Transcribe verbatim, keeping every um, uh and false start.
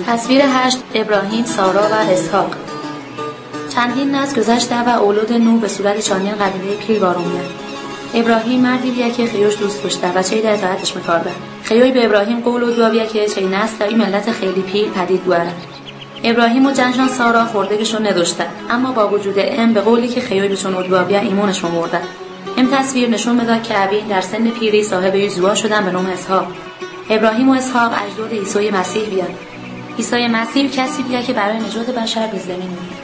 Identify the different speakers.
Speaker 1: تصویر هشت. ابراهیم، سارا و اسحاق. چندین نسل گذشته و اولاد نو به صورت چندین قبیله پیر بار اومد. ابراهیم مردی بیه که خیوش دوست داشته و چه در اطاعتش میکرده. خیوی به ابراهیم قول و دعا بیه که چه نسل این ملت خیلی پیر پدید بیاره. ابراهیم و جنجان سارا خوردگشون نداشته، اما با وجود ام به قولی که خیوی بهشون دعا بیه ایمانش مرده. این تصویر نشون میده که ابی در سن پیری صاحب یوزوا شدن به نام اسحاق. ابراهیم و اسحاق اجداد عیسی مسیح بیان. عیسی مسیح کسی بیه که برای نجات بشر به زمین اومد.